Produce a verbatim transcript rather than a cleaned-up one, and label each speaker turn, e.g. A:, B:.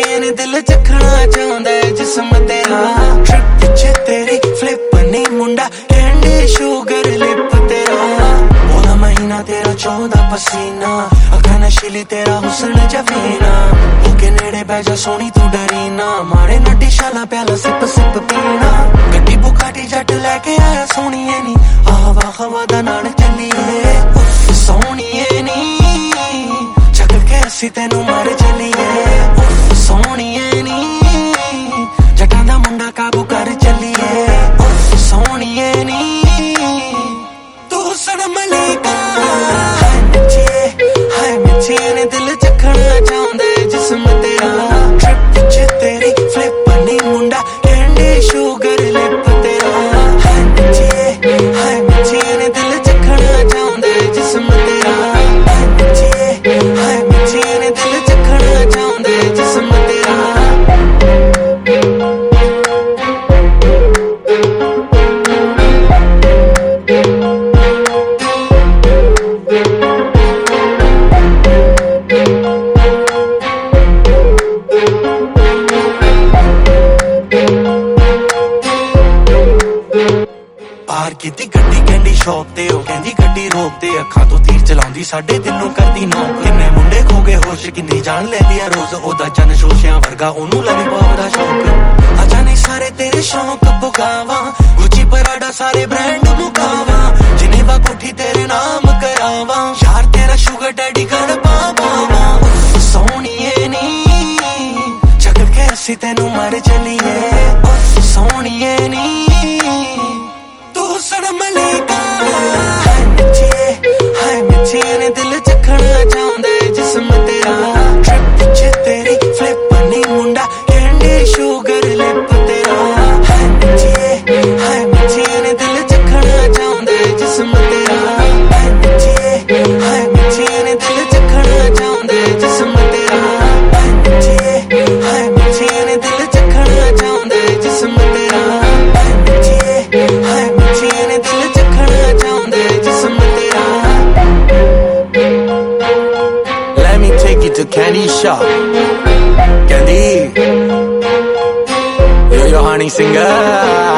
A: ਮੱਛੀਏ ਨੇ ਦਿਲ ਚੱਖਣਾ ਚਾਹੁੰਦਾ ਜਿਸਮ ਤੇਰਾ ਟ੍ਰਿਪ ਪਿੱਛੇ ਤੇਰੀ ਫਲਿੱਪ ਨੀ ਮੁੰਡਾ ਕੈਂਡੀ ਸ਼ੂਗਰ ਲਿਪ ਤੇਰਾ ਉਹਦਾ ਮਹੀਨਾ ਤੇਰਾ ਚੌਂਦਾ ਪਸੀਨਾ ਅੱਖਾਂ ਨਸ਼ੀਲੀ ਤੇਰਾ ਹੁਸਨ ਜਫੀਨਾ ਹੋ ਕੇ ਨੇੜੇ ਬਹਿ ਜਾ ਸੋਹਣੀ ਤੂੰ ਡਰੀ ਨਾ ਮਾਰੇ ਨਾ ਟਿਸ਼ਾਲਾ ਪਿਆਲਾ ਸਿਪ ਸਿਪ ਪੀਣਾ ਗੱਡੀ ਬੁਕਾਟੀ ਜੱਟ ਲੈ ਕੇ ਆਇਆ ਸੋਹਣੀਏ ਨੀ ਆਹ ਵਾਹ ਹਵਾ ਦਾ ਨਾਲ ਚੱਲੀਏ ਸੋਹਣੀਏ ਨੀ ਚੱਕ ਕੇ ਅਸੀਂ ਤੈਨੂੰ ਮਰ ਚੱਲੀਏ ਸੋਹਣੀਏ ਨੀ ਜੱਟਾਂ ਦਾ ਮੁੰਡਾ ਕਾਬੂ ਕਰ ਚੱਲੀਏ ਸੋਹਣੀਏ ਨੀ ਤੂੰ ਹੁਸਨ ਮਲਿਕਾ ਹਾਏ ਮਿੱਠੀਏ ਹਾਏ ਮਿੱਠੀਏ ਨੇ ਦਿਲ ਚੱਖਣਾ ਚਾਹੁੰਦਾ ਜਿਸਮ ਤੇਰਾ ਟ੍ਰਿਪ ਪਿੱਛੇ ਤੇਰੀ ਫਲਿੱਪ ਨੀ ਮੁੰਡਾ ਕੈਂਡੀ ਸ਼ੂਗਰ ਲਿਪ ਤੇਰਾ ਹਾਏ ਮਿੱਠੀਏ ਹਾਏ ਮਿੱਠੀਏ ਨੇ ਦਿਲ ਚੱਖਣਾ ਚਾਹੁੰਦਾ ਜਿਸਮ ਤੇਰਾ ਹਾਏ ਮਿੱਠੀਏ ਹਾਏ ਮਿੱਠੀਏ ਨੇ ਦਿਲ ਚੱਖਣਾ ਚਾਹੁੰਦਾ ਜਿਸਮ ਤੇਰਾ ਪਾਰ ਕੀਤੀ ਗੱਡੀ ਕਹਿੰਦੀ ਸ਼ੌਪ ਤੇ ਉਹ ਕਹਿੰਦੀ ਗੱਡੀ ਰੋਕ ਤੇ ਅੱਖਾਂ ਤੋਂ ਤੀਰ ਚਲਾਉਂਦੀ ਸਾਡੇ ਦਿਲ ਨੂੰ ਕਰਦੀ ਨੋਕ ਕਿੰਨੇ ਮੁੰਡੇ ਖੋ ਗਏ ਹੋਸ਼ ਕਿੰਨੀ ਜਾਨ ਲੈਂਦੀ ਆ ਰੋਜ਼ ਉਹਦਾ ਚੰਨ ਸ਼ੋਸ਼ਿਆਂ ਵਰਗਾ ਉਹਨੂੰ ਲੋਲੀਪੌਪ ਦਾ ਸ਼ੌਕ ਅਜਾ ਨਹੀਂ ਸਾਰੇ ਤੇਰੇ ਸ਼ੌਕ ਪੁਗਾਵਾਂ ਗੁੱਚੀ ਪਰਾਡਾ ਸਾਰੇ ਬ੍ਰਾਂਡ ਮੁਕਾਵਾਂ ਜਿਨੇਵਾ ਕੋਠੀ ਤੇਰੇ ਨਾਮ ਕਰਾਵਾਂ ਯਾਰ ਤੇਰਾ ਸ਼ੂਗਰ ਡੈਡੀ ਕਰ ਪਾਵਾਂ ਸੋਹਣੀਏ ਨੀ ਚੱਕ ਕੇ ਅਸੀਂ ਤੈਨੂੰ ਮਰ ਚੱਲੀਏ ਸੋਹਣੀਏ ਨੀ ਹੁਸਨ ਮਲਿਕਾ ਹਾਏ ਮਿੱਠੀਏ ਹਾਏ ਮਿੱਠੀਏ ਨੇ ਦਿਲ ਚੱਖਣਾ ਚਾਹੁੰਦਾ ਜਿਸਮ ਤੇਰਾ ਟ੍ਰਿਪ ਪਿੱਛੇ ਤੇਰੀ ਫਲਿੱਪ ਨੀ ਮੁੰਡਾ ਕੈਂਡੀ ਸ਼ੂਗਰ ਲਿਪ ਤੇਰਾ ਹਾਏ ਮਿੱਠੀਏ ਹਾਏ ਮਿੱਠੀਏ ਨੇ ਦਿਲ ਚੱਖਣਾ ਚਾਹੁੰਦਾ ਜਿਸਮ ਤੇਰਾ ਹਾਏ ਮਿੱਠੀਏ ਹਾਏ ਮਿੱਠੀਏ ਨੇ ਦਿਲ ਚੱਖਣਾ ਚਾਹੁੰਦਾ ਜਿਸਮ ਤੇਰਾ ਹਾਏ ਮਿੱਠੀਏ ਹਾਏ ਮਿੱਠੀਏ ਨੇ ਦਿਲ ਚੱਖਣਾ ਚਾਹੁੰਦਾ ਜਿਸਮ ਤੇਰਾ ਹਾਏ ਮਿੱਠੀਏ ਹਾਏ ਮਿੱਠੀਏ ਨੇ ਦਿਲ ਚੱਖਣਾ ਚਾਹੁੰਦਾ ਜਿਸਮ ਤੇਰਾ Let me take you to Candy Shop Candy Yo yo honey singer